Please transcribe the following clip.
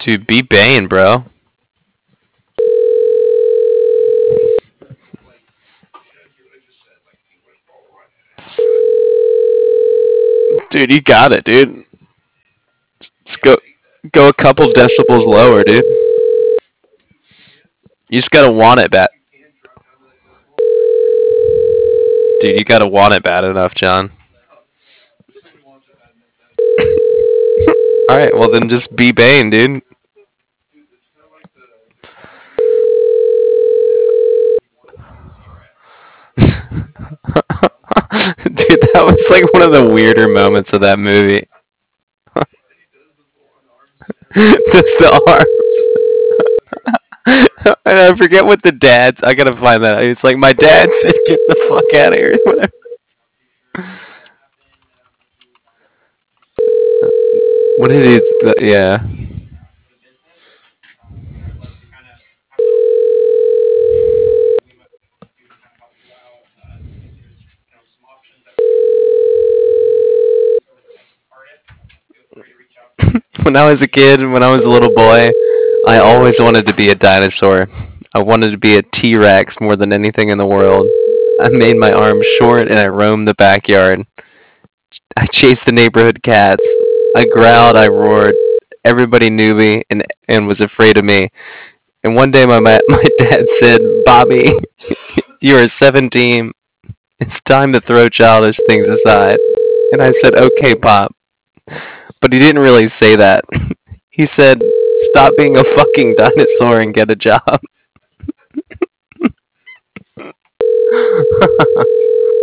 Dude, be Bane, bro. Dude, you got it, dude. Just go a couple decibels lower, dude. You just gotta want it bad. Dude, you gotta want it bad enough, John. Alright, well then just be Bane, dude. Dude, that was like one of the weirder moments of that movie. Just the arms. And I forget what the dad's. I gotta find that. It's like my dad said, "Get the fuck out of here." Whatever. What did he? Yeah. When I was a kid, when I was a little boy, I always wanted to be a dinosaur. I wanted to be a T Rex more than anything in the world. I made my arms short and I roamed the backyard. I chased the neighborhood cats. I growled, I roared. Everybody knew me and was afraid of me. And one day my dad said, Bobby, you are 17. It's time to throw childish things aside. And I said, okay, Pop. But he didn't really say that. He said, stop being a fucking dinosaur and get a job.